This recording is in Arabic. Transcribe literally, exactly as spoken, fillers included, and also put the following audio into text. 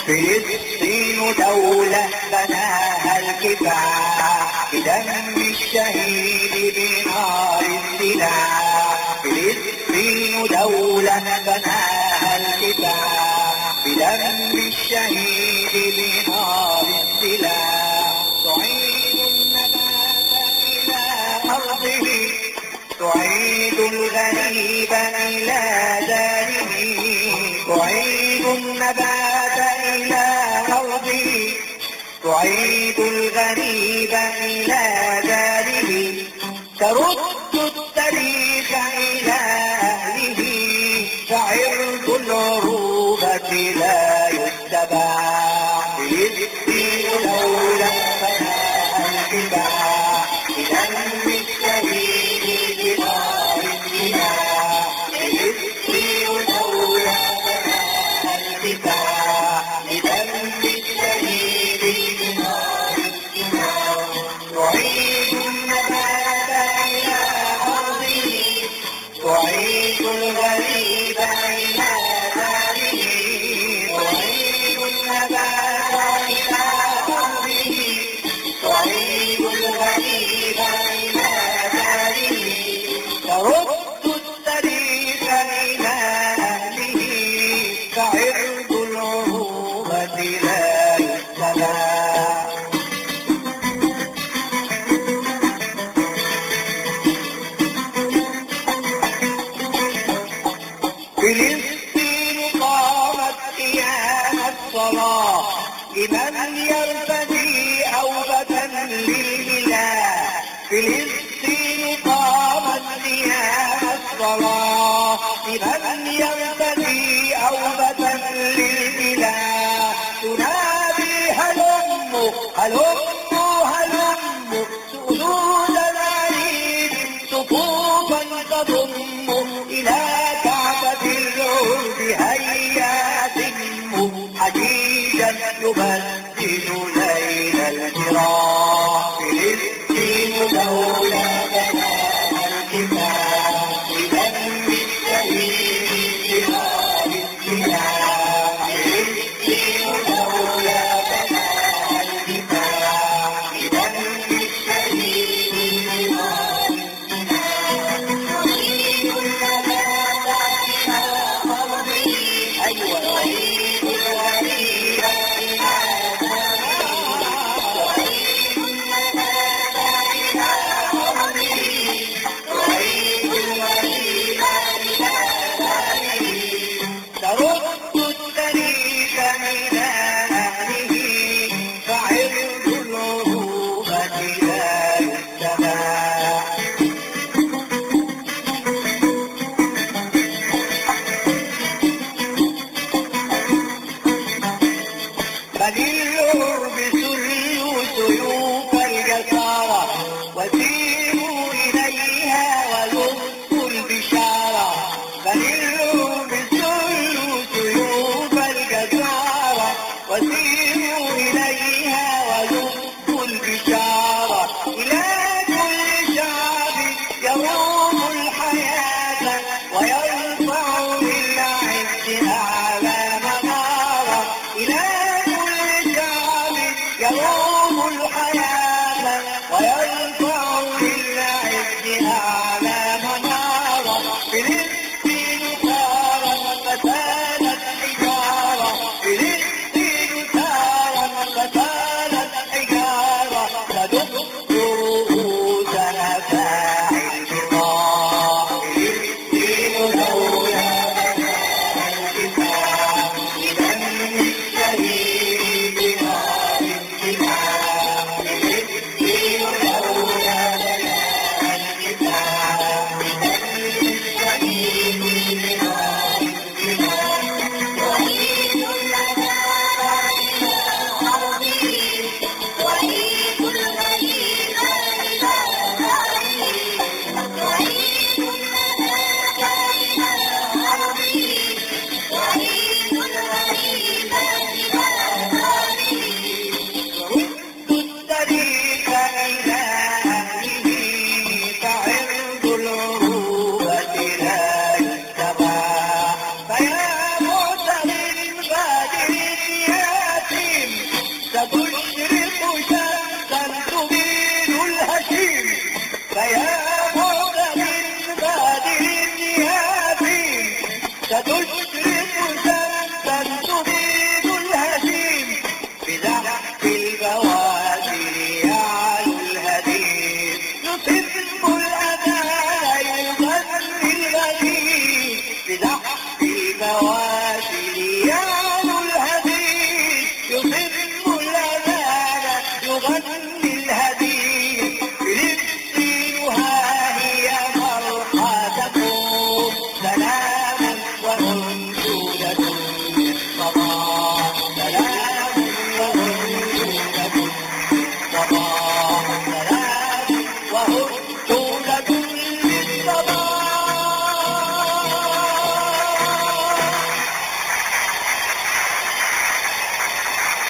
فلسطين دولة بناها الكفاح بدم الشهيد بنار السلاح. فلسطين دولة بناها الكفاح بدم الشهيد بنار السلاح. تعيد النبات إلى أرضه، تعيد الغريب إلى داره، تعيد النبات إلى أرضه، تعيد الغريب إلى داره، ترد التاريخ إلى أهله، فعرض العروبة لا يتبع. فلسطين دولة بناها الكفاح بدم الشهيد بنار السلاح. فلسطين دولة بناها الكفاح بدم الشهيد بنار السلاح. تعيد النبات إلى أرضه، تعيد الغريب إلى داره، تعيد النبات إلى أرضه، تعيد الغريب إلى داره، ترد التاريخ إلى أهله، فعرض العروبة لا يتبع. فلسطين قامت قيام الصلاة لمن يرتدي أوبة للإله. فلسطين قامت قيام الصلاة لمن يرتدي أوبة للإله. تنادي هلم هلم هلم سؤدود العريب، صفوفا تضم إلى كعبة العرب، هيا تم حديدا يبدل ليل الجراح. فلسطين دولة بناها الكفاح بدم الشهيد ستشفي